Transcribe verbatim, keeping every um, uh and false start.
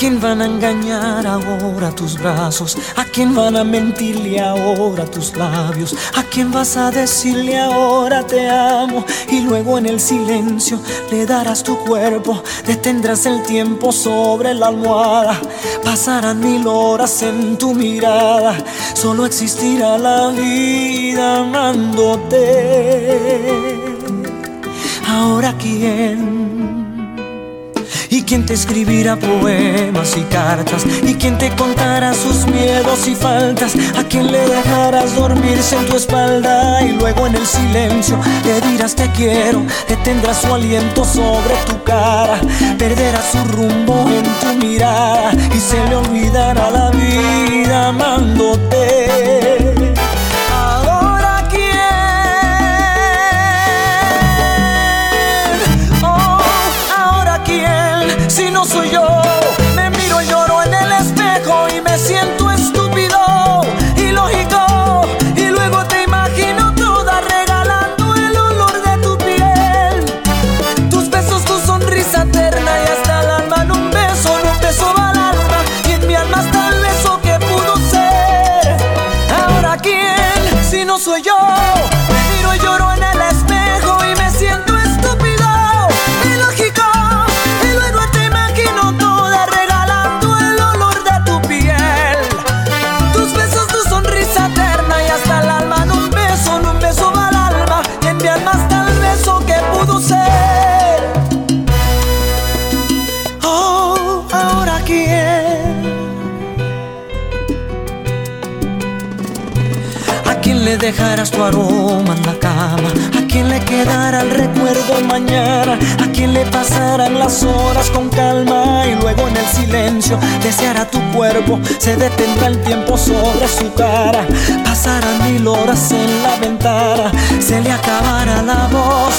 quién van a engañar ahora tus brazos? ¿A quién van a mentirle ahora tus labios? ¿A quién vas a decirle ahora te amo? Y luego en el silencio le darás tu cuerpo, detendrás el tiempo sobre la almohada. Pasarán mil horas en tu mirada, solo existirá la vida amándote. Ahora quién, y quién te escribirá poemas y cartas, y quién te contará sus miedos y faltas, a quién le dejarás dormirse en tu espalda y luego en el silencio le dirás te quiero, detendrás su aliento sobre tu cara, perderás su rumbo en tu mirada y se le olvidará la vida amándote. Ahora quién, oh, ahora quién, si no soy yo. Me miro y lloro en el espejo y me siento estúpido, ilógico, y luego te imagino toda regalando el olor de tu piel, tus besos, tu sonrisa eterna y hasta el alma en un beso, en un beso va al alma y en mi alma está el beso que pudo ser. Ahora quién, si no soy yo. Me miro y lloro en el espejo y me siento estúpido, ilógico, y luego te imagino toda regalando el olor de tu piel, tus besos, tu sonrisa eterna y hasta el alma en un beso, en un beso va al alma y en mi alma está el beso que pudo ser. Oh, ahora quién, ¿a quién le dejarás tu aroma en la cama? ¿A quién le quedará el recuerdo mañana? ¿A quién le pasarán las horas con calma? Y luego en el silencio deseará tu cuerpo, se detendrá el tiempo sobre su cara. Pasarán mil horas en la ventana, se le acabará la voz